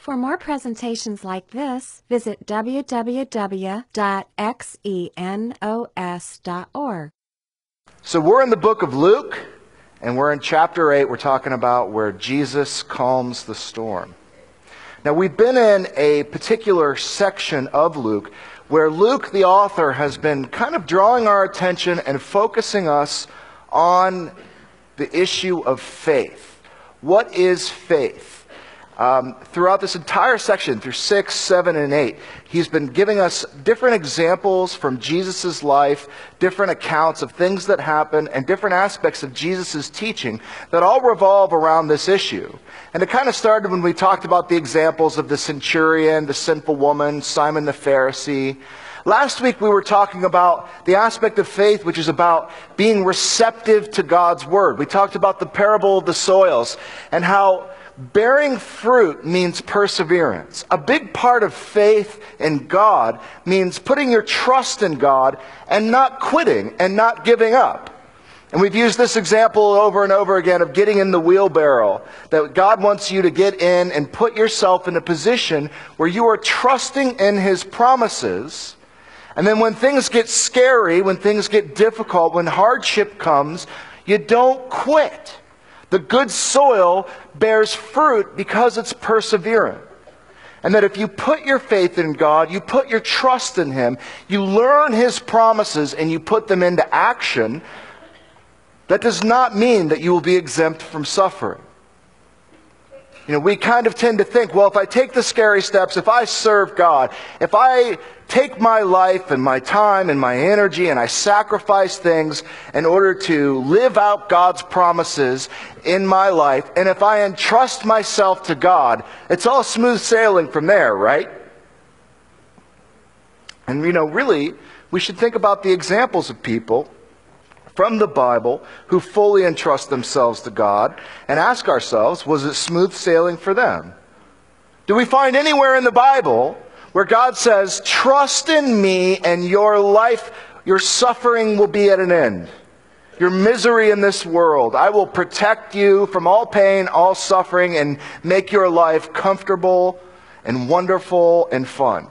For more presentations like this, visit www.xenos.org. So we're in the book of Luke, and we're in chapter 8. We're talking about where Jesus calms the storm. Now, we've been in a particular section of Luke where Luke, the author, has been kind of drawing our attention and focusing us on the issue of faith. What is faith? Throughout this entire section, through 6, 7, and 8, he's been giving us different examples from Jesus' life, different accounts of things that happen, and different aspects of Jesus' teaching that all revolve around this issue. And it kind of started when we talked about the examples of the centurion, the sinful woman, Simon the Pharisee. Last week we were talking about the aspect of faith which is about being receptive to God's word. We talked about the parable of the soils and how bearing fruit means perseverance. A big part of faith in God means putting your trust in God and not quitting and not giving up. And we've used this example over and over again of getting in the wheelbarrow, that God wants you to get in and put yourself in a position where you are trusting in His promises. And then when things get scary, when things get difficult, when hardship comes, you don't quit. The good soil bears fruit because it's perseverant. And that if you put your faith in God, you put your trust in Him, you learn His promises and you put them into action, that does not mean that you will be exempt from suffering. You know, we kind of tend to think, well, if I take the scary steps, if I serve God, if I take my life and my time and my energy and I sacrifice things in order to live out God's promises in my life, and if I entrust myself to God, it's all smooth sailing from there, right? And really, we should think about the examples of people from the Bible who fully entrust themselves to God and ask ourselves, was it smooth sailing for them? Do we find anywhere in the Bible where God says, trust in me and your life, your suffering will be at an end? Your misery in this world, I will protect you from all pain, all suffering, and make your life comfortable and wonderful and fun.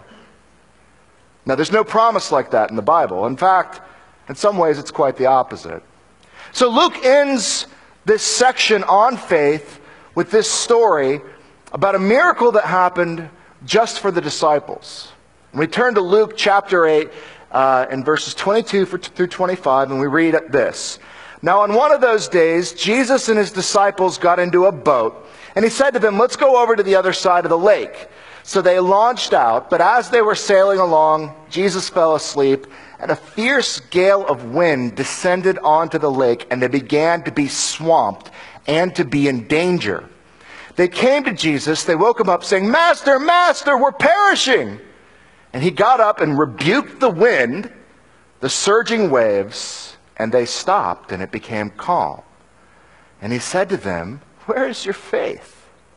Now, there's no promise like that in the Bible. In fact, in some ways, it's quite the opposite. So Luke ends this section on faith with this story about a miracle that happened just for the disciples. And we turn to Luke chapter 8 in verses 22 through 25, and we read this. Now on one of those days, Jesus and His disciples got into a boat, and He said to them, let's go over to the other side of the lake. So they launched out, but as they were sailing along, Jesus fell asleep, and a fierce gale of wind descended onto the lake, and they began to be swamped and to be in danger. They came to Jesus, they woke Him up saying, Master, Master, we're perishing. And He got up and rebuked the wind, the surging waves, and they stopped, and it became calm. And He said to them, where is your faith?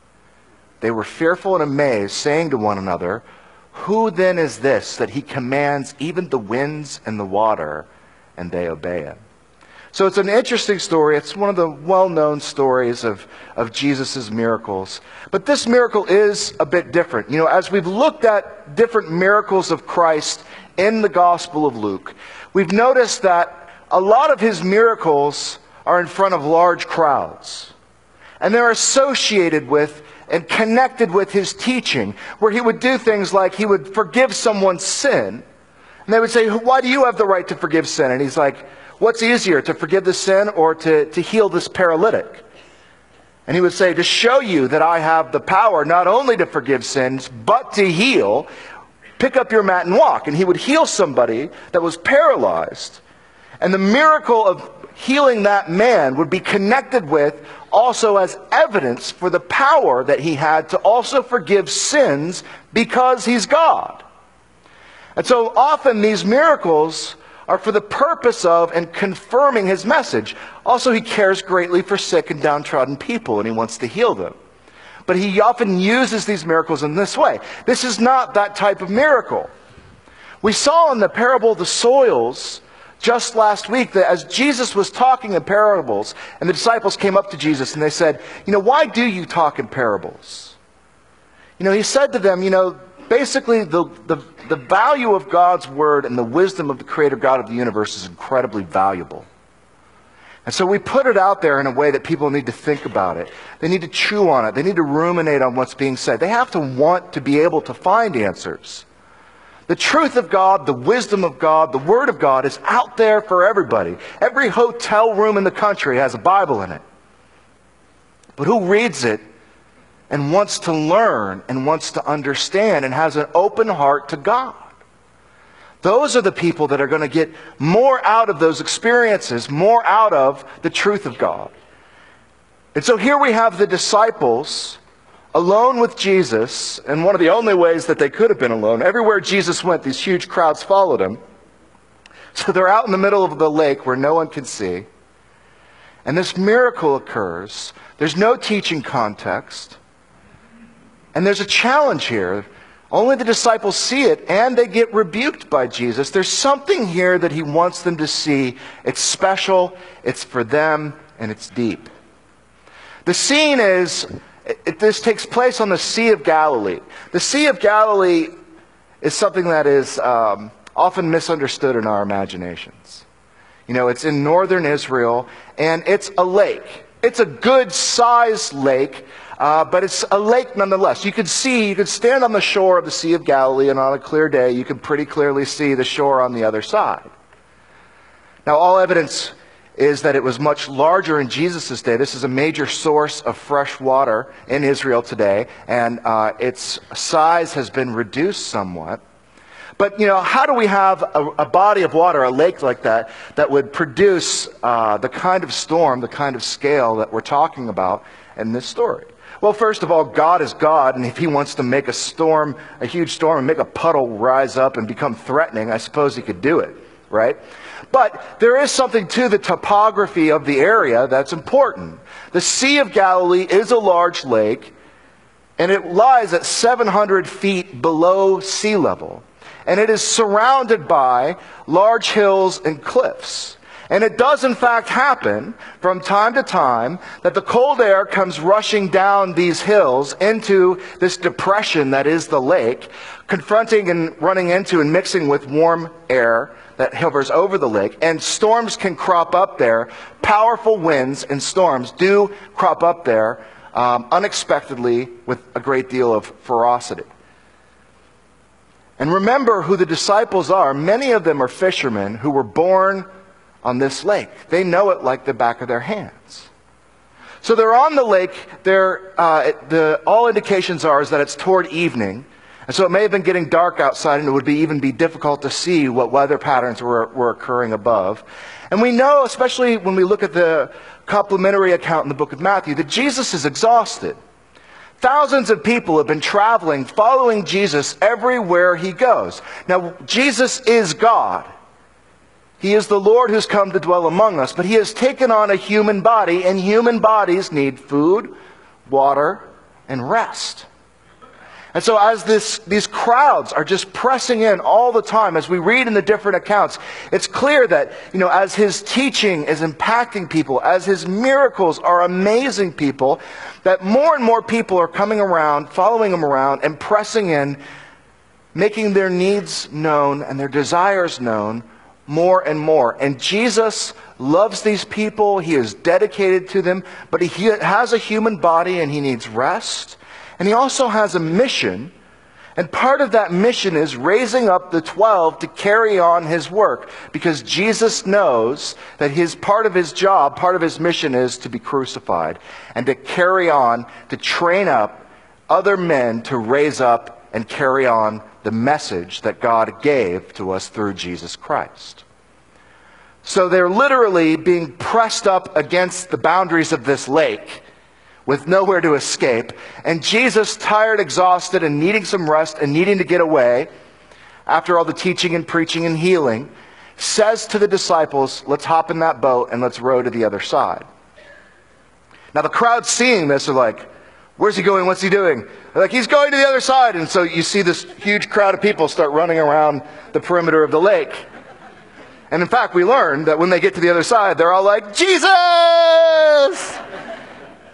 They were fearful and amazed, saying to one another, who then is this that He commands even the winds and the water, and they obey Him? So it's an interesting story. It's one of the well-known stories of Jesus' miracles. But this miracle is a bit different. As we've looked at different miracles of Christ in the Gospel of Luke, we've noticed that a lot of His miracles are in front of large crowds. And they're associated with and connected with His teaching, where He would do things like He would forgive someone's sin. And they would say, why do you have the right to forgive sin? And He's like, what's easier, to forgive the sin or to heal this paralytic? And He would say, to show you that I have the power not only to forgive sins, but to heal, pick up your mat and walk. And He would heal somebody that was paralyzed. And the miracle of healing that man would be connected with also as evidence for the power that He had to also forgive sins because He's God. And so often these miracles are for the purpose of and confirming His message. Also, He cares greatly for sick and downtrodden people, and He wants to heal them. But He often uses these miracles in this way. This is not that type of miracle. We saw in the parable of the soils just last week that as Jesus was talking in parables, and the disciples came up to Jesus and they said, why do you talk in parables? He said to them, basically the value of God's word and the wisdom of the creator God of the universe is incredibly valuable. And so we put it out there in a way that people need to think about it. They need to chew on it. They need to ruminate on what's being said. They have to want to be able to find answers. The truth of God, the wisdom of God, the Word of God is out there for everybody. Every hotel room in the country has a Bible in it. But who reads it and wants to learn and wants to understand and has an open heart to God? Those are the people that are going to get more out of those experiences, more out of the truth of God. And so here we have the disciples alone with Jesus, and one of the only ways that they could have been alone. Everywhere Jesus went, these huge crowds followed him. So they're out in the middle of the lake where no one can see. And this miracle occurs. There's no teaching context. And there's a challenge here. Only the disciples see it, and they get rebuked by Jesus. There's something here that he wants them to see. It's special, it's for them, and it's deep. The scene is, this takes place on the Sea of Galilee. The Sea of Galilee is something that is often misunderstood in our imaginations. It's in northern Israel, and it's a lake. It's a good-sized lake, but it's a lake nonetheless. You could stand on the shore of the Sea of Galilee, and on a clear day, you can pretty clearly see the shore on the other side. Now, all evidence is that it was much larger in Jesus' day. This is a major source of fresh water in Israel today, and its size has been reduced somewhat. But, how do we have a body of water, a lake like that, that would produce the kind of storm, the kind of scale that we're talking about in this story? Well, first of all, God is God, and if he wants to make a storm, a huge storm, and make a puddle rise up and become threatening, I suppose he could do it, right? But there is something to the topography of the area that's important. The Sea of Galilee is a large lake, and it lies at 700 feet below sea level. And it is surrounded by large hills and cliffs. And it does in fact happen from time to time that the cold air comes rushing down these hills into this depression that is the lake, confronting and running into and mixing with warm air that hovers over the lake. And storms can crop up there. Powerful winds and storms do crop up there unexpectedly with a great deal of ferocity. And remember who the disciples are. Many of them are fishermen who were born on this lake. They know it like the back of their hands. So they're on the lake. All indications are is that it's toward evening. And so it may have been getting dark outside, and it would even be difficult to see what weather patterns were occurring above. And we know, especially when we look at the complementary account in the book of Matthew, that Jesus is exhausted. Thousands of people have been traveling, following Jesus everywhere he goes. Now, Jesus is God. He is the Lord who's come to dwell among us, but he has taken on a human body, and human bodies need food, water, and rest. And so as these crowds are just pressing in all the time, as we read in the different accounts, it's clear that, as his teaching is impacting people, as his miracles are amazing people, that more and more people are coming around, following him around, and pressing in, making their needs known and their desires known more and more. And Jesus loves these people. He is dedicated to them, but he has a human body and he needs rest. And he also has a mission, and part of that mission is raising up the 12 to carry on his work, because Jesus knows that part of his job, part of his mission is to be crucified, and to carry on, to train up other men to raise up and carry on the message that God gave to us through Jesus Christ. So they're literally being pressed up against the boundaries of this lake, with nowhere to escape. And Jesus, tired, exhausted, and needing some rest and needing to get away, after all the teaching and preaching and healing, says to the disciples, let's hop in that boat and let's row to the other side. Now the crowd seeing this are like, where's he going? What's he doing? They're like, he's going to the other side. And so you see this huge crowd of people start running around the perimeter of the lake. And in fact, we learned that when they get to the other side, they're all like, Jesus!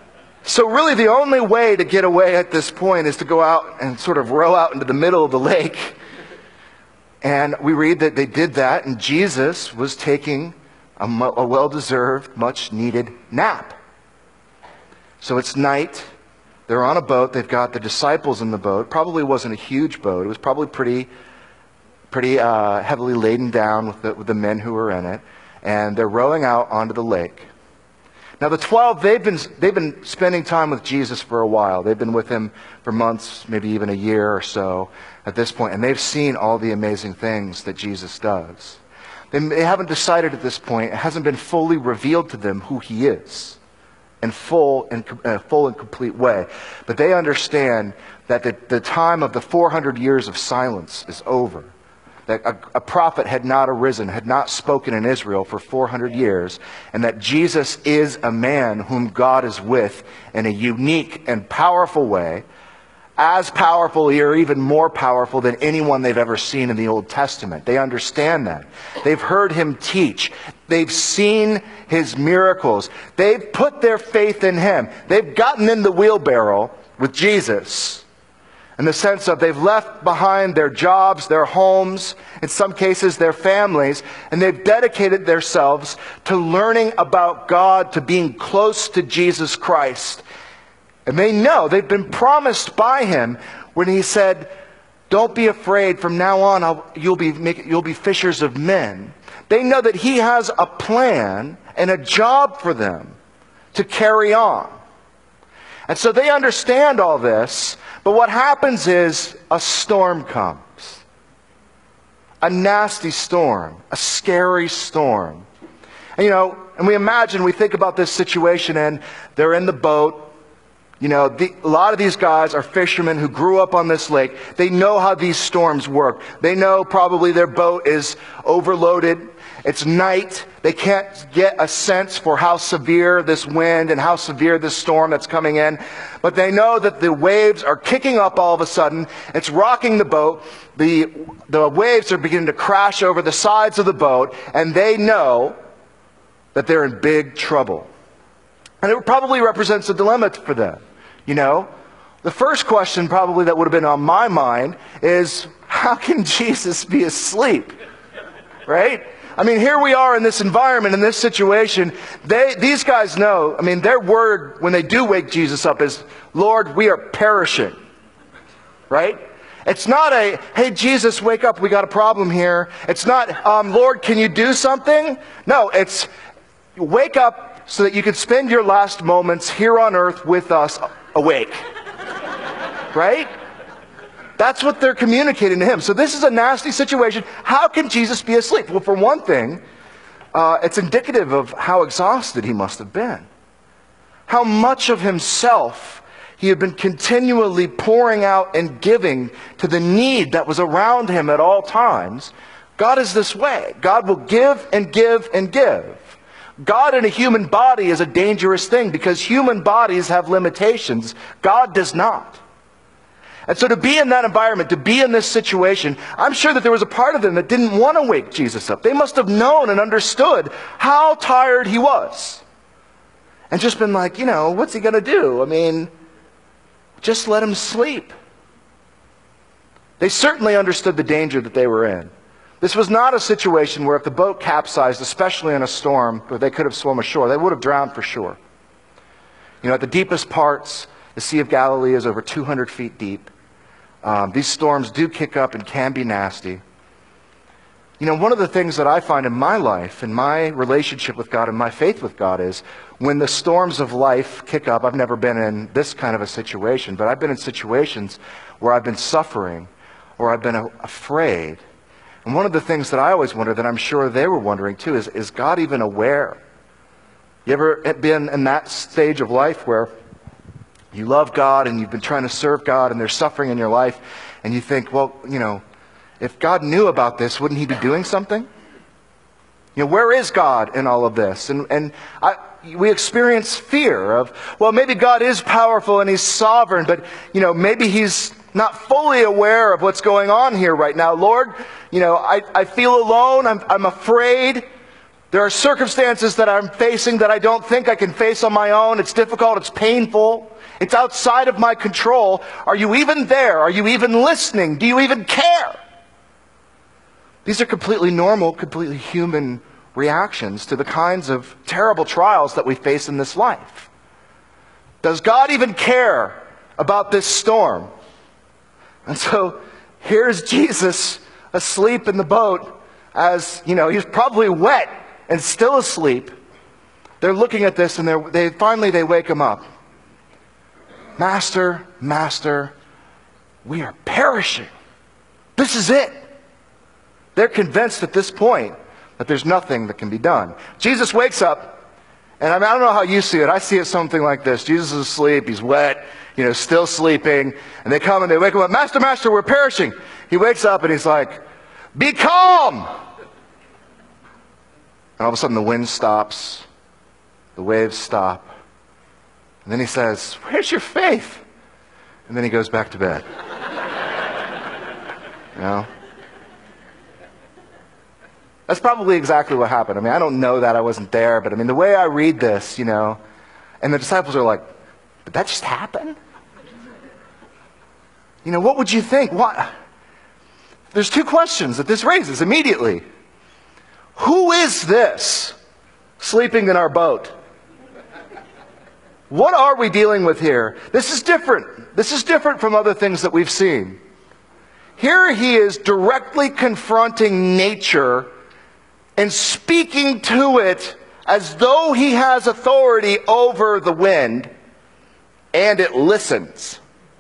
So really the only way to get away at this point is to go out and sort of row out into the middle of the lake. And we read that they did that, and Jesus was taking a well-deserved, much-needed nap. So it's night. They're on a boat. They've got the disciples in the boat. Probably wasn't a huge boat. It was probably pretty heavily laden down with the men who were in it. And they're rowing out onto the lake. Now the 12, they've been spending time with Jesus for a while. They've been with him for months, maybe even a year or so at this point, and they've seen all the amazing things that Jesus does. They haven't decided at this point. It hasn't been fully revealed to them who he is in full and complete way. But they understand that the time of the 400 years of silence is over. That a prophet had not arisen, had not spoken in Israel for 400 years, and that Jesus is a man whom God is with in a unique and powerful way, as powerful or even more powerful than anyone they've ever seen in the Old Testament. They understand that. They've heard him teach. They've seen his miracles. They've put their faith in him. They've gotten in the wheelbarrow with Jesus. In the sense of they've left behind their jobs, their homes, in some cases their families, and they've dedicated themselves to learning about God, to being close to Jesus Christ. And they know, they've been promised by him when he said, don't be afraid, from now on you'll be fishers of men. They know that he has a plan and a job for them to carry on. And so they understand all this. But what happens is a storm comes. A nasty storm. A scary storm. And we think about this situation, and they're in the boat. A lot of these guys are fishermen who grew up on this lake. They know how these storms work. They know probably their boat is overloaded. It's night. They can't get a sense for how severe this wind and how severe this storm that's coming in. But they know that the waves are kicking up all of a sudden. It's rocking the boat. The waves are beginning to crash over the sides of the boat. And they know that they're in big trouble. And it probably represents a dilemma for them. The first question probably that would have been on my mind is, how can Jesus be asleep? Right? Here we are in this environment, in this situation. These guys know, their word when they do wake Jesus up is, Lord, we are perishing. Right? It's not a, hey, Jesus, wake up, we got a problem here. It's not, Lord, can you do something? No, it's, wake up so that you can spend your last moments here on earth with us awake. Right? That's what they're communicating to him. So this is a nasty situation. How can Jesus be asleep? Well, for one thing, it's indicative of how exhausted he must have been. How much of himself he had been continually pouring out and giving to the need that was around him at all times. God is this way. God will give and give and give. God in a human body is a dangerous thing because human bodies have limitations. God does not. And so to be in that environment, to be in this situation, I'm sure that there was a part of them that didn't want to wake Jesus up. They must have known and understood how tired he was. And just been like, what's he going to do? Just let him sleep. They certainly understood the danger that they were in. This was not a situation where if the boat capsized, especially in a storm, where they could have swum ashore, they would have drowned for sure. At the deepest parts, the Sea of Galilee is over 200 feet deep. These storms do kick up and can be nasty. One of the things that I find in my life, in my relationship with God and my faith with God is when the storms of life kick up, I've never been in this kind of a situation, but I've been in situations where I've been suffering or I've been afraid. And one of the things that I always wonder, that I'm sure they were wondering too, is God even aware? You ever been in that stage of life where you love God and you've been trying to serve God and there's suffering in your life and you think, well, if God knew about this, wouldn't he be doing something? Where is God in all of this? And we experience fear of, well, maybe God is powerful and he's sovereign, but, maybe he's not fully aware of what's going on here right now. Lord, I feel alone. I'm afraid. There are circumstances that I'm facing that I don't think I can face on my own. It's difficult, it's painful, it's outside of my control. Are you even there? Are you even listening? Do you even care? These are completely normal, completely human reactions to the kinds of terrible trials that we face in this life. Does God even care about this storm? And so here's Jesus asleep in the boat as, he's probably wet and still asleep. They're looking at this and they finally wake him up. Master, Master, we are perishing. This is it. They're convinced at this point that there's nothing that can be done. Jesus wakes up, and I don't know how you see it. I see it something like this. Jesus is asleep. He's wet, still sleeping. And they come and they wake him up. Master, Master, we're perishing. He wakes up and he's like, be calm. And all of a sudden the wind stops. The waves stop. And then he says, where's your faith? And then he goes back to bed. That's probably exactly what happened. I don't know that. I wasn't there. But the way I read this, and the disciples are like, did that just happen? What would you think? What? There's two questions that this raises immediately. Who is this sleeping in our boat? What are we dealing with here? This is different. This is different from other things that we've seen. Here he is directly confronting nature and speaking to it as though he has authority over the wind, and it listens.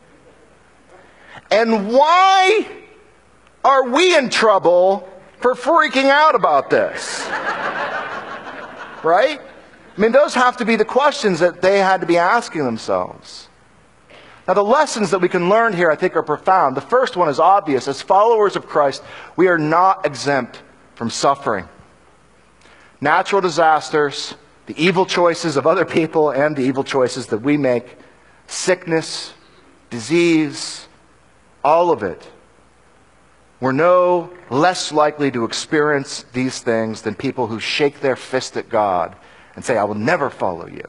And why are we in trouble for freaking out about this? Right? Those have to be the questions that they had to be asking themselves. Now, the lessons that we can learn here, I think, are profound. The first one is obvious. As followers of Christ, we are not exempt from suffering. Natural disasters, the evil choices of other people, and the evil choices that we make, sickness, disease, all of it. We're no less likely to experience these things than people who shake their fist at God and say, I will never follow you.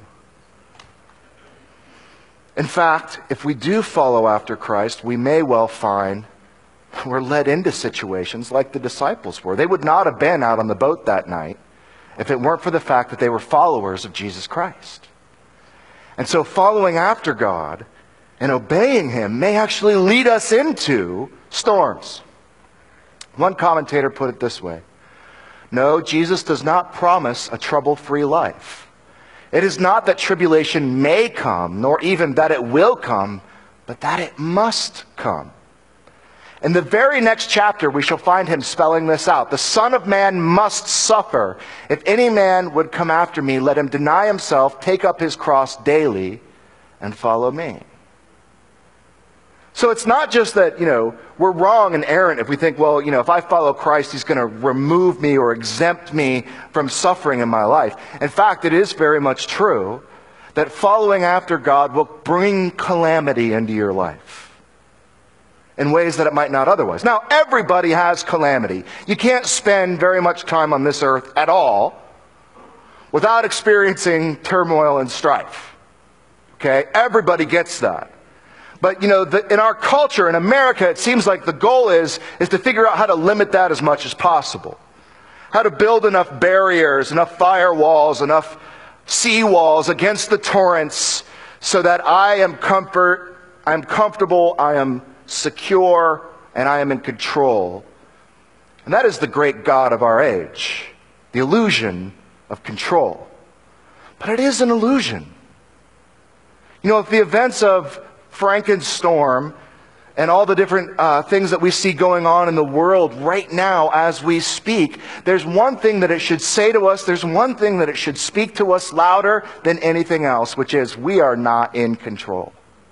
In fact, if we do follow after Christ, we may well find we're led into situations like the disciples were. They would not have been out on the boat that night if it weren't for the fact that they were followers of Jesus Christ. And so following after God and obeying Him may actually lead us into storms. One commentator put it this way: no, Jesus does not promise a trouble-free life. It is not that tribulation may come, nor even that it will come, but that it must come. In the very next chapter, we shall find Him spelling this out. The Son of Man must suffer. If any man would come after me, let him deny himself, take up his cross daily, and follow me. So it's not just that, we're wrong and errant if we think, well, if I follow Christ, He's going to remove me or exempt me from suffering in my life. In fact, it is very much true that following after God will bring calamity into your life in ways that it might not otherwise. Now, everybody has calamity. You can't spend very much time on this earth at all without experiencing turmoil and strife. Okay? Everybody gets that. But, in our culture, in America, it seems like the goal is to figure out how to limit that as much as possible. How to build enough barriers, enough firewalls, enough seawalls against the torrents so that I am comfortable, I am secure, and I am in control. And that is the great God of our age, the illusion of control. But it is an illusion. If the events of Frankenstorm and all the different things that we see going on in the world right now as we speak, there's one thing that it should say to us, there's one thing that it should speak to us louder than anything else, which is we are not in control.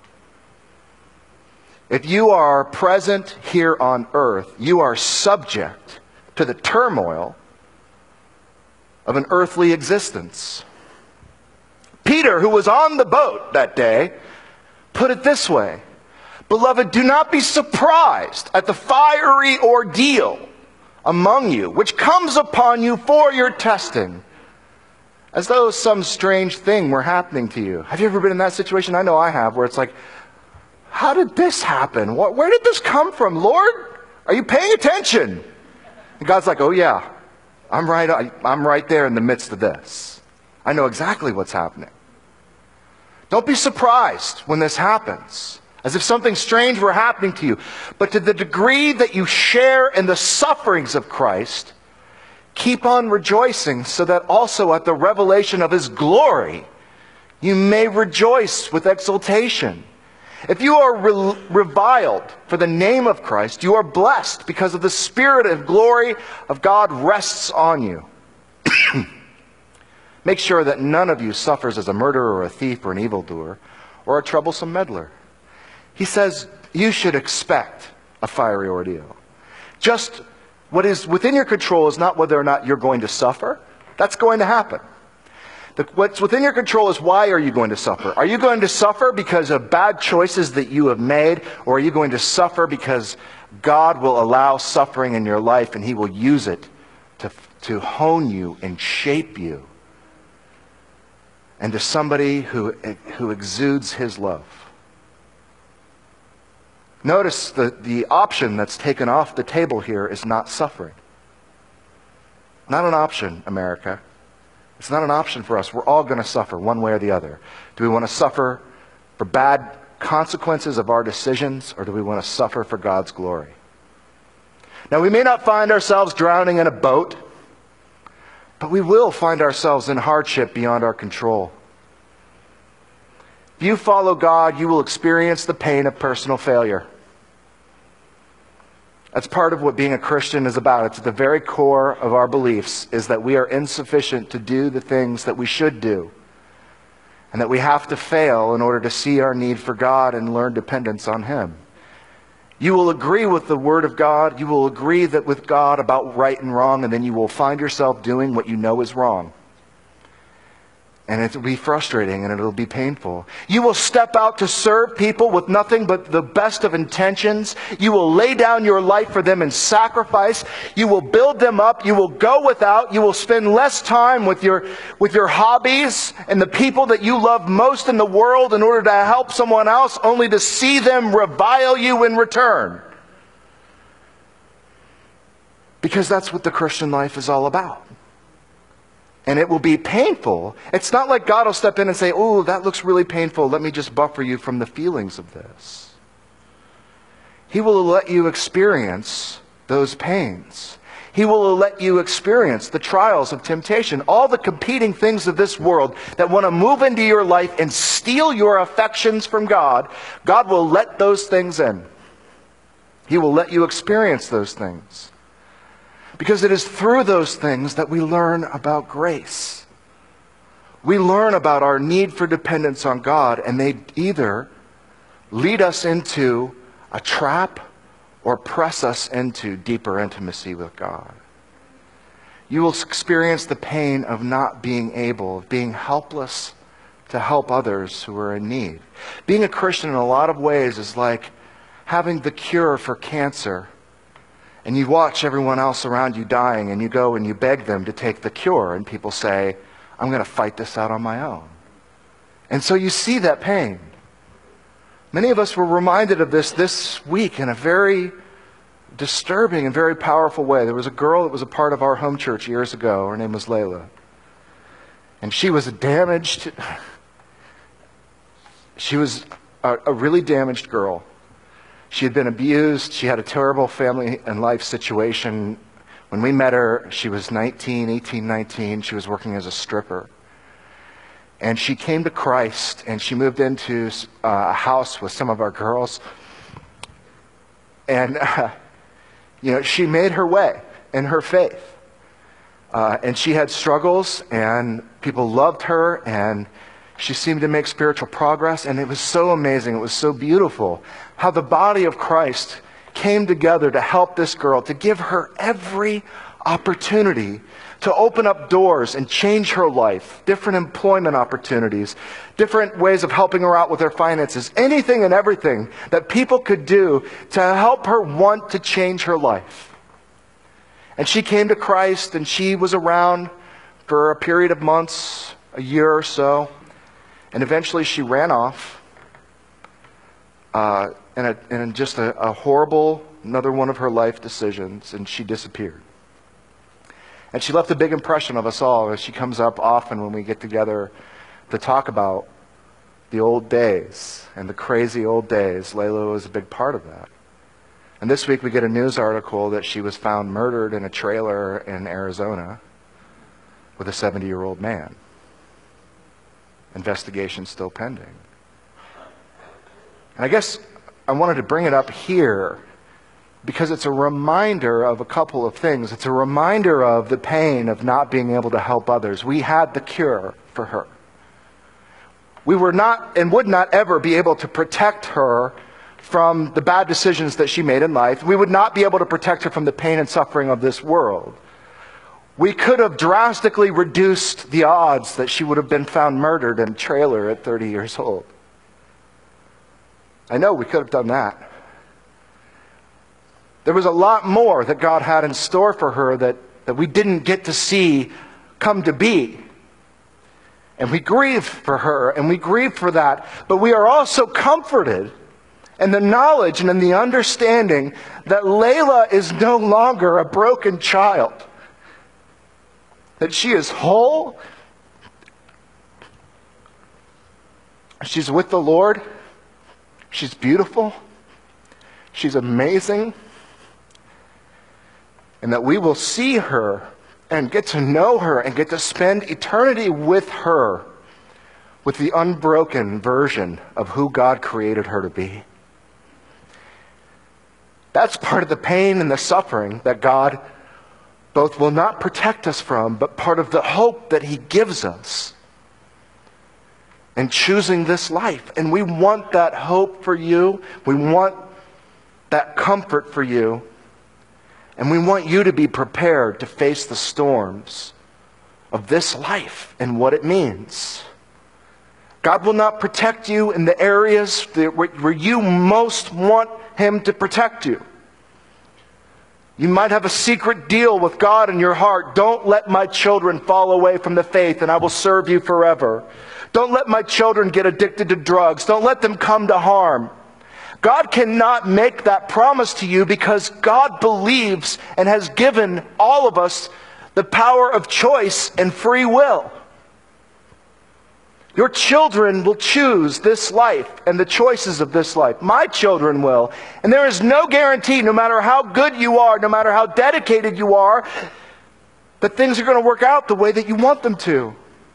If you are present here on earth, you are subject to the turmoil of an earthly existence. Peter, who was on the boat that day, put it this way: beloved, do not be surprised at the fiery ordeal among you, which comes upon you for your testing, as though some strange thing were happening to you. Have you ever been in that situation? I know I have, where it's like, how did this happen? Where did this come from? Lord, are you paying attention? And God's like, oh yeah, I'm right there in the midst of this. I know exactly what's happening. Don't be surprised when this happens, as if something strange were happening to you. But to the degree that you share in the sufferings of Christ, keep on rejoicing, so that also at the revelation of His glory, you may rejoice with exultation. If you are reviled for the name of Christ, you are blessed, because of the Spirit of glory of God rests on you. Make sure that none of you suffers as a murderer or a thief or an evildoer or a troublesome meddler. He says you should expect a fiery ordeal. Just what is within your control is not whether or not you're going to suffer. That's going to happen. What's within your control is, why are you going to suffer? Are you going to suffer because of bad choices that you have made? Or are you going to suffer because God will allow suffering in your life and He will use it to hone you and shape you into somebody who exudes His love? Notice the option that's taken off the table here is not suffering. Not an option, America. It's not an option for us. We're all going to suffer one way or the other. Do we want to suffer for bad consequences of our decisions, or do we want to suffer for God's glory? Now, we may not find ourselves drowning in a boat, but we will find ourselves in hardship beyond our control. If you follow God, you will experience the pain of personal failure. That's part of what being a Christian is about. It's at the very core of our beliefs, is that we are insufficient to do the things that we should do, and that we have to fail in order to see our need for God and learn dependence on Him. You will agree with the Word of God. You will agree that with God about right and wrong, and then you will find yourself doing what you know is wrong. And it will be frustrating, and it will be painful. You will step out to serve people with nothing but the best of intentions. You will lay down your life for them in sacrifice. You will build them up. You will go without. You will spend less time with your hobbies and the people that you love most in the world in order to help someone else, only to see them revile you in return. Because that's what the Christian life is all about. And it will be painful. It's not like God will step in and say, oh, that looks really painful. Let me just buffer you from the feelings of this. He will let you experience those pains. He will let you experience the trials of temptation, all the competing things of this world that want to move into your life and steal your affections from God. God will let those things in. He will let you experience those things. Because it is through those things that we learn about grace. We learn about our need for dependence on God, and they either lead us into a trap or press us into deeper intimacy with God. You will experience the pain of not being able, of being helpless to help others who are in need. Being a Christian in a lot of ways is like having the cure for cancer. And you watch everyone else around you dying, and you go and you beg them to take the cure. And people say, I'm going to fight this out on my own. And so you see that pain. Many of us were reminded of this week in a very disturbing and very powerful way. There was a girl that was a part of our home church years ago. Her name was Layla. And she was she was a really damaged girl. She had been abused. She had a terrible family and life situation. When we met her, she was 18, 19. She was working as a stripper. And she came to Christ, and she moved into a house with some of our girls. And, she made her way in her faith. And she had struggles, and people loved her, and she seemed to make spiritual progress, and it was so amazing. It was so beautiful how the body of Christ came together to help this girl, to give her every opportunity to open up doors and change her life, different employment opportunities, different ways of helping her out with her finances, anything and everything that people could do to help her want to change her life. And she came to Christ, and she was around for a period of months, a year or so. And eventually she ran off in just a horrible, another one of her life decisions, and she disappeared. And she left a big impression of us all. As she comes up often when we get together to talk about the old days and the crazy old days. Layla was a big part of that. And this week we get a news article that she was found murdered in a trailer in Arizona with a 70-year-old man. Investigation still pending. And I guess I wanted to bring it up here because it's a reminder of a couple of things. It's a reminder of the pain of not being able to help others. We had the cure for her. We were not and would not ever be able to protect her from the bad decisions that she made in life. We would not be able to protect her from the pain and suffering of this world. We could have drastically reduced the odds that she would have been found murdered in a trailer at 30 years old. I know we could have done that. There was a lot more that God had in store for her that we didn't get to see come to be. And we grieve for her, and we grieve for that. But we are also comforted in the knowledge and in the understanding that Layla is no longer a broken child. That she is whole. She's with the Lord. She's beautiful. She's amazing. And that we will see her and get to know her and get to spend eternity with her, with the unbroken version of who God created her to be. That's part of the pain and the suffering that God both will not protect us from, but part of the hope that He gives us in choosing this life. And we want that hope for you. We want that comfort for you. And we want you to be prepared to face the storms of this life and what it means. God will not protect you in the areas where you most want Him to protect you. You might have a secret deal with God in your heart. Don't let my children fall away from the faith, and I will serve you forever. Don't let my children get addicted to drugs. Don't let them come to harm. God cannot make that promise to you because God believes and has given all of us the power of choice and free will. Your children will choose this life and the choices of this life. My children will. And there is no guarantee, no matter how good you are, no matter how dedicated you are, that things are going to work out the way that you want them to.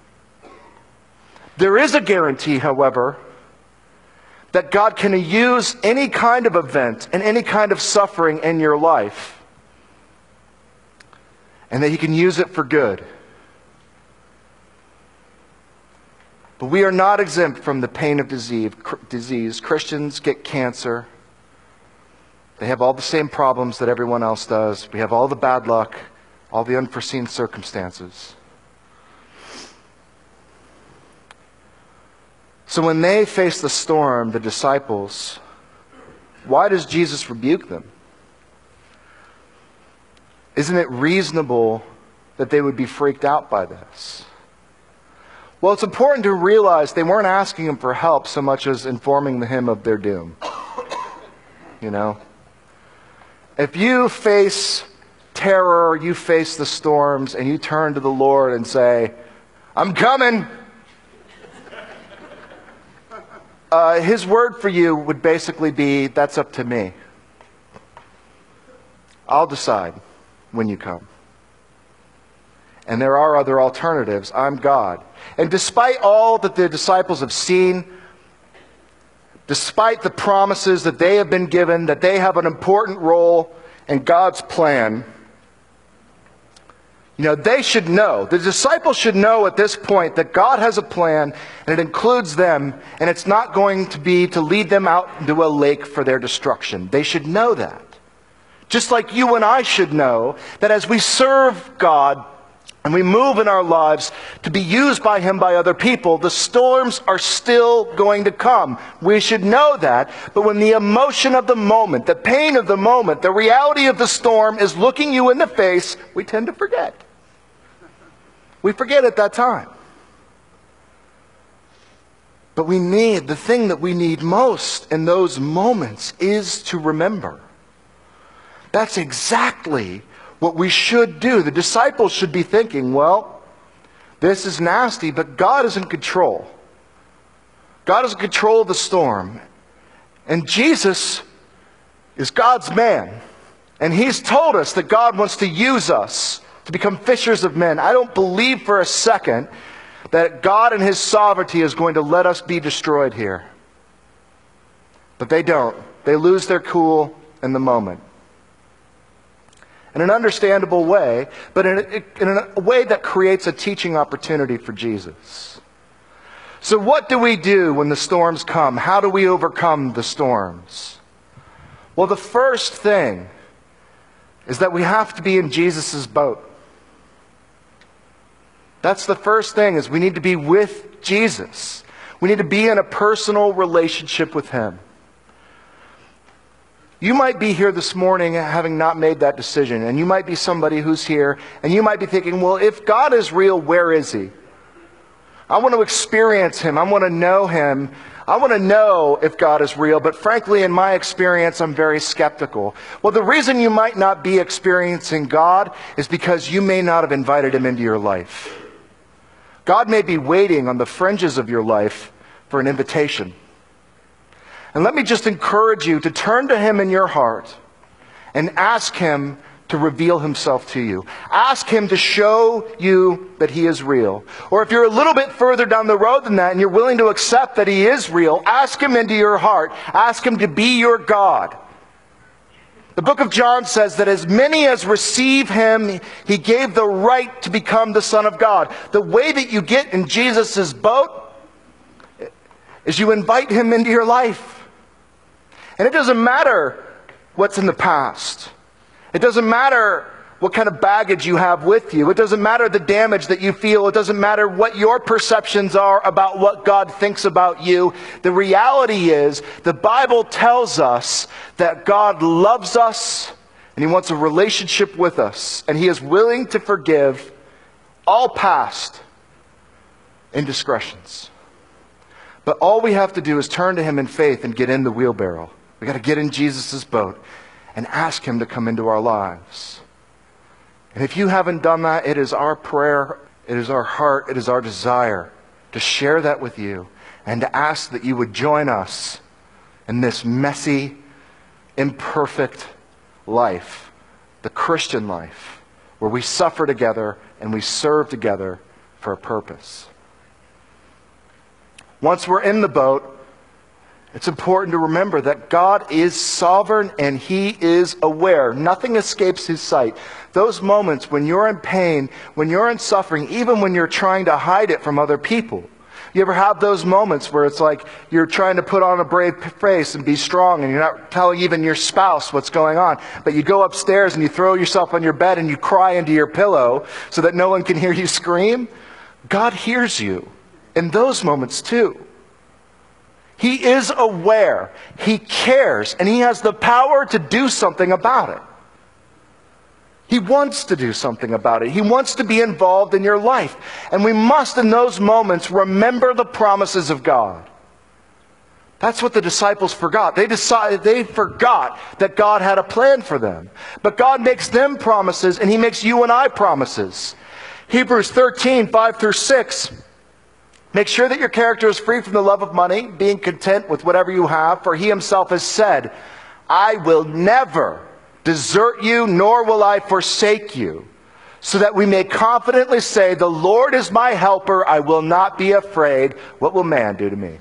There is a guarantee, however, that God can use any kind of event and any kind of suffering in your life, and that He can use it for good. But we are not exempt from the pain of disease. Christians get cancer. They have all the same problems that everyone else does. We have all the bad luck, all the unforeseen circumstances. So when they face the storm, the disciples, why does Jesus rebuke them? Isn't it reasonable that they would be freaked out by this? Well, it's important to realize they weren't asking Him for help so much as informing Him of their doom. You know? If you face terror, you face the storms, and you turn to the Lord and say, "I'm coming," His word for you would basically be, "That's up to me. I'll decide when you come. And there are other alternatives. I'm God." And despite all that the disciples have seen, despite the promises that they have been given, that they have an important role in God's plan, they should know, the disciples should know at this point that God has a plan, and it includes them, and it's not going to be to lead them out into a lake for their destruction. They should know that. Just like you and I should know that as we serve God and we move in our lives to be used by Him by other people, the storms are still going to come. We should know that. But when the emotion of the moment, the pain of the moment, the reality of the storm is looking you in the face, we tend to forget. We forget at that time. But the thing that we need most in those moments is to remember. That's exactly what we should do. The disciples should be thinking, well, this is nasty, but God is in control. God is in control of the storm. And Jesus is God's man. And He's told us that God wants to use us to become fishers of men. I don't believe for a second that God in His sovereignty is going to let us be destroyed here. But they don't. They lose their cool in the moment. In an understandable way, but in a way that creates a teaching opportunity for Jesus. So what do we do when the storms come? How do we overcome the storms? Well, the first thing is that we have to be in Jesus' boat. That's the first thing, is we need to be with Jesus. We need to be in a personal relationship with Him. You might be here this morning having not made that decision, and you might be somebody who's here, and you might be thinking, well, if God is real, where is He? I want to experience Him. I want to know Him. I want to know if God is real, but frankly, in my experience, I'm very skeptical. Well, the reason you might not be experiencing God is because you may not have invited Him into your life. God may be waiting on the fringes of your life for an invitation. And let me just encourage you to turn to Him in your heart and ask Him to reveal Himself to you. Ask Him to show you that He is real. Or if you're a little bit further down the road than that and you're willing to accept that He is real, ask Him into your heart. Ask Him to be your God. The book of John says that as many as receive Him, He gave the right to become the Son of God. The way that you get in Jesus' boat is you invite Him into your life. And it doesn't matter what's in the past. It doesn't matter what kind of baggage you have with you. It doesn't matter the damage that you feel. It doesn't matter what your perceptions are about what God thinks about you. The reality is, the Bible tells us that God loves us and He wants a relationship with us. And He is willing to forgive all past indiscretions. But all we have to do is turn to Him in faith and get in the wheelbarrow. We've got to get in Jesus' boat and ask Him to come into our lives. And if you haven't done that, it is our prayer, it is our heart, it is our desire to share that with you and to ask that you would join us in this messy, imperfect life, the Christian life, where we suffer together and we serve together for a purpose. Once we're in the boat, it's important to remember that God is sovereign and He is aware. Nothing escapes His sight. Those moments when you're in pain, when you're in suffering, even when you're trying to hide it from other people. You ever have those moments where it's like you're trying to put on a brave face and be strong and you're not telling even your spouse what's going on, but you go upstairs and you throw yourself on your bed and you cry into your pillow so that no one can hear you scream? God hears you in those moments too. He is aware, He cares, and He has the power to do something about it. He wants to do something about it. He wants to be involved in your life. And we must, in those moments, remember the promises of God. That's what the disciples forgot. They forgot that God had a plan for them. But God makes them promises, and He makes you and I promises. Hebrews 13, 5 through 6. Make sure that your character is free from the love of money, being content with whatever you have, for He Himself has said, I will never desert you, nor will I forsake you, so that we may confidently say, the Lord is my helper, I will not be afraid. What will man do to me?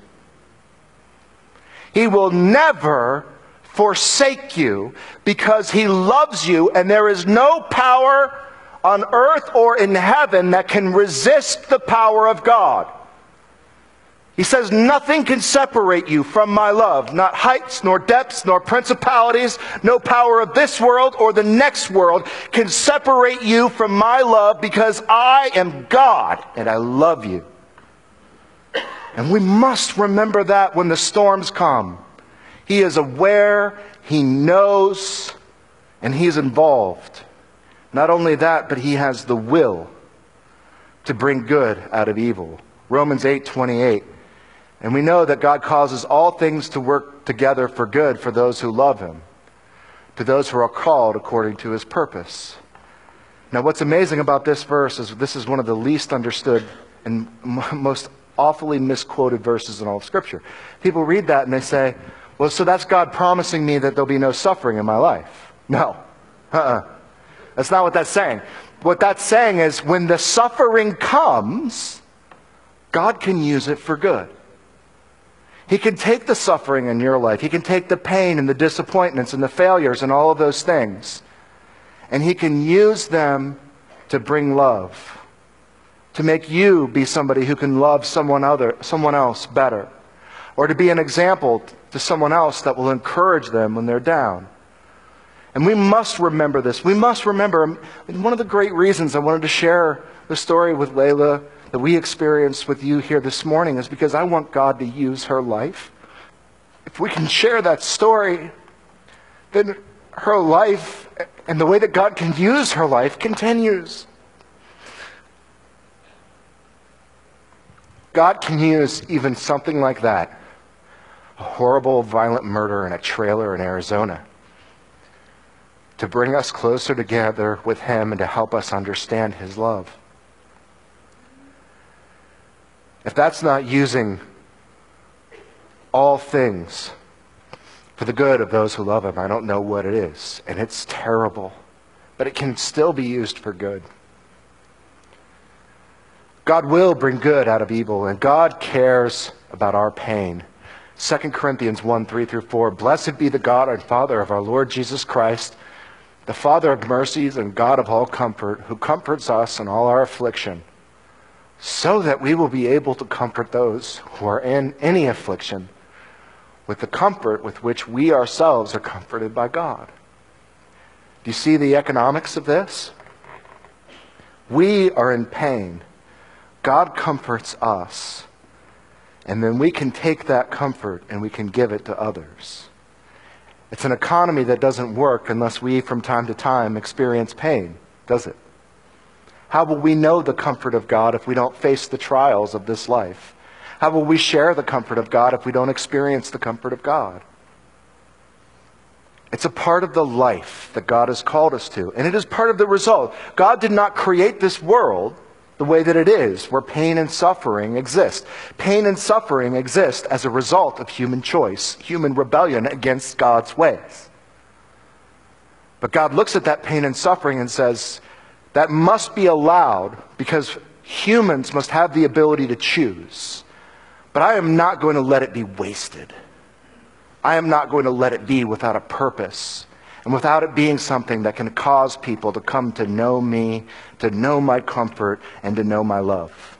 He will never forsake you because He loves you, and there is no power on earth or in heaven that can resist the power of God. He says, nothing can separate you from my love. Not heights, nor depths, nor principalities, no power of this world or the next world can separate you from my love, because I am God and I love you. And we must remember that when the storms come. He is aware, He knows, and He is involved. Not only that, but He has the will to bring good out of evil. Romans 8:28. And we know that God causes all things to work together for good for those who love Him, to those who are called according to His purpose. Now, what's amazing about this verse is this is one of the least understood and most awfully misquoted verses in all of Scripture. People read that and they say, well, so that's God promising me that there'll be no suffering in my life. No. That's not what that's saying. What that's saying is when the suffering comes, God can use it for good. He can take the suffering in your life. He can take the pain and the disappointments and the failures and all of those things, and He can use them to bring love, to make you be somebody who can love someone else better, or to be an example to someone else that will encourage them when they're down. And we must remember this. We must remember, one of the great reasons I wanted to share the story with Layla that we experienced with you here this morning is because I want God to use her life. If we can share that story, then her life and the way that God can use her life continues. God can use even something like that, a horrible, violent murder in a trailer in Arizona, to bring us closer together with Him and to help us understand His love. If that's not using all things for the good of those who love Him, I don't know what it is. And it's terrible, but it can still be used for good. God will bring good out of evil, and God cares about our pain. 2 Corinthians 1:3-4, Blessed be the God and Father of our Lord Jesus Christ, the Father of mercies and God of all comfort, who comforts us in all our affliction, so that we will be able to comfort those who are in any affliction with the comfort with which we ourselves are comforted by God. Do you see the economics of this? We are in pain. God comforts us. And then we can take that comfort and we can give it to others. It's an economy that doesn't work unless we, from time to time, experience pain, does it? How will we know the comfort of God if we don't face the trials of this life? How will we share the comfort of God if we don't experience the comfort of God? It's a part of the life that God has called us to, and it is part of the result. God did not create this world the way that it is, where pain and suffering exist. Pain and suffering exist as a result of human choice, human rebellion against God's ways. But God looks at that pain and suffering and says, that must be allowed because humans must have the ability to choose. But I am not going to let it be wasted. I am not going to let it be without a purpose and without it being something that can cause people to come to know me, to know my comfort, and to know my love.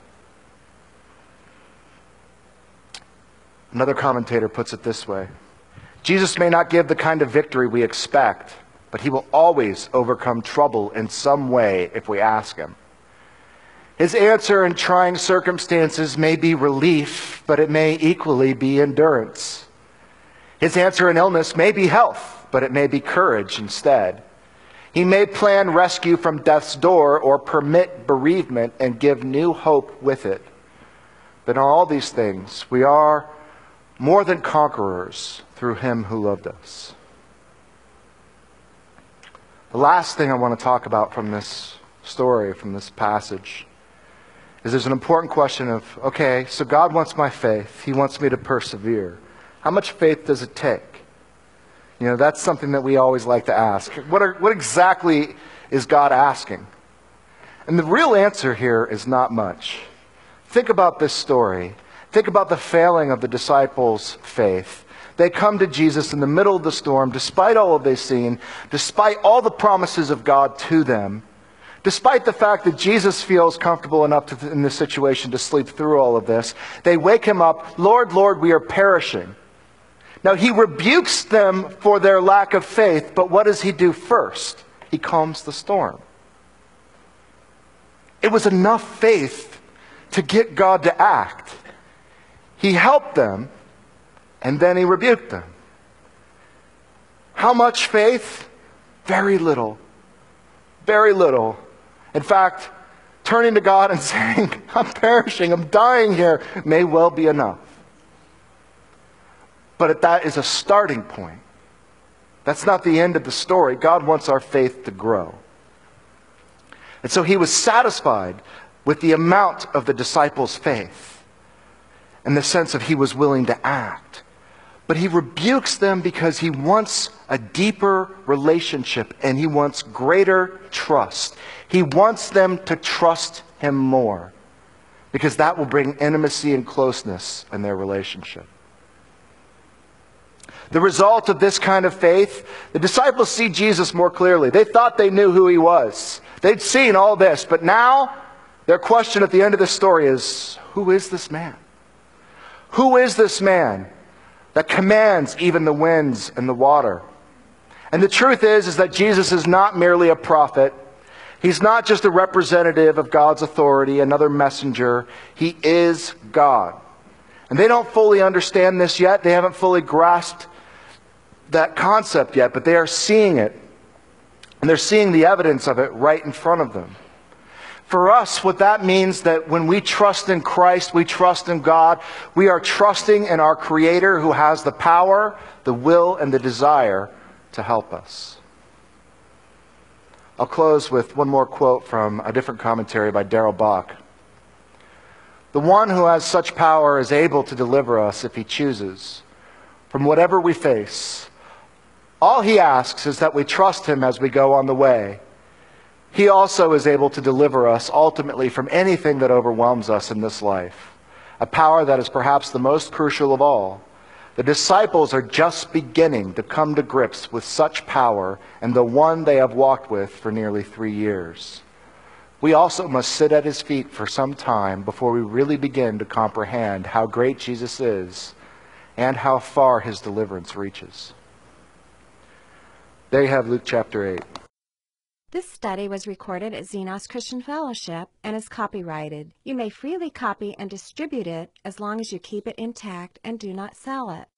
Another commentator puts it this way. Jesus may not give the kind of victory we expect, but He will always overcome trouble in some way if we ask Him. His answer in trying circumstances may be relief, but it may equally be endurance. His answer in illness may be health, but it may be courage instead. He may plan rescue from death's door or permit bereavement and give new hope with it. But in all these things, we are more than conquerors through Him who loved us. The last thing I want to talk about from this story, from this passage, is there's an important question of, okay, so God wants my faith. He wants me to persevere. How much faith does it take? You know, that's something that we always like to ask. What exactly is God asking? And the real answer here is not much. Think about this story. Think about the failing of the disciples' faith. They come to Jesus in the middle of the storm, despite all of they've seen, despite all the promises of God to them, Despite the fact that Jesus feels comfortable enough in this situation to sleep through all of this, they wake him up, "Lord, Lord, we are perishing." Now, he rebukes them for their lack of faith, but what does he do first? He calms the storm. It was enough faith to get God to act. He helped them, and then he rebuked them. How much faith? Very little. Very little. In fact, turning to God and saying, "I'm perishing, I'm dying here," may well be enough. But that is a starting point. That's not the end of the story. God wants our faith to grow. And so he was satisfied with the amount of the disciples' faith, in the sense of he was willing to act. But he rebukes them because he wants a deeper relationship and he wants greater trust. He wants them to trust him more, because that will bring intimacy and closeness in their relationship. The result of this kind of faith, the disciples see Jesus more clearly. They thought they knew who he was. They'd seen all this, but now their question at the end of the story is, who is this man? Who is this man that commands even the winds and the water? And the truth is that Jesus is not merely a prophet. He's not just a representative of God's authority, another messenger. He is God. And they don't fully understand this yet. They haven't fully grasped that concept yet, but they are seeing it. And they're seeing the evidence of it right in front of them. For us, what that means that when we trust in Christ, we trust in God, we are trusting in our Creator who has the power, the will, and the desire to help us. I'll close with one more quote from a different commentary by Darrell Bock. "The one who has such power is able to deliver us, if he chooses, from whatever we face. All he asks is that we trust him as we go on the way. He also is able to deliver us ultimately from anything that overwhelms us in this life, a power that is perhaps the most crucial of all. The disciples are just beginning to come to grips with such power and the one they have walked with for nearly 3 years. We also must sit at his feet for some time before we really begin to comprehend how great Jesus is and how far his deliverance reaches." There you have Luke chapter 8. This study was recorded at Xenos Christian Fellowship and is copyrighted. You may freely copy and distribute it as long as you keep it intact and do not sell it.